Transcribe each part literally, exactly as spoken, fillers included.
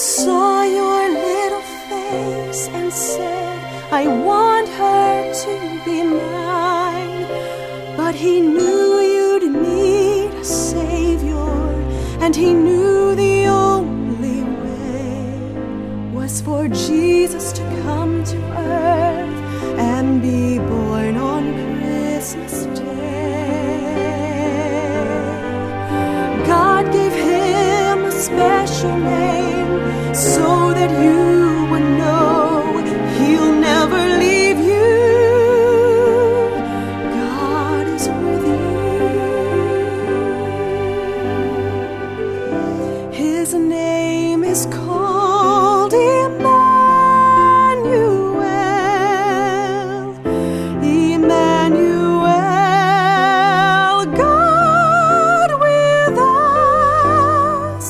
saw your little face and said, I want her to be mine. But he knew you'd need a Savior, and he knew the only way was for Jesus to come to earth and be born on Christmas Day. God gave him a special name so that you would know he'll never leave you. God is with you. His name is called Emmanuel. Emmanuel, God with us.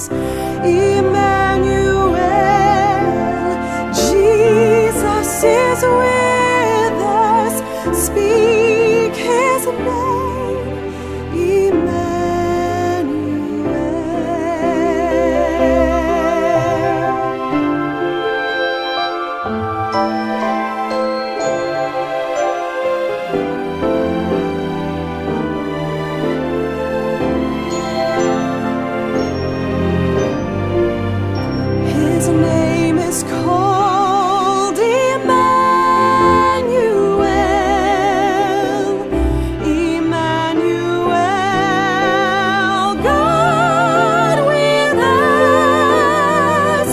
Emmanuel, Jesus is with us. Speak his name, his name is called Emmanuel. Emmanuel, God with us.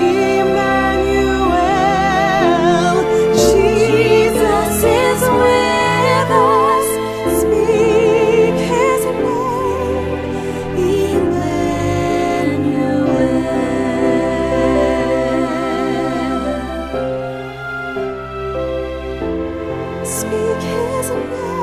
Emmanuel, Jesus is with us. Speak his name, Emmanuel. Speak his name.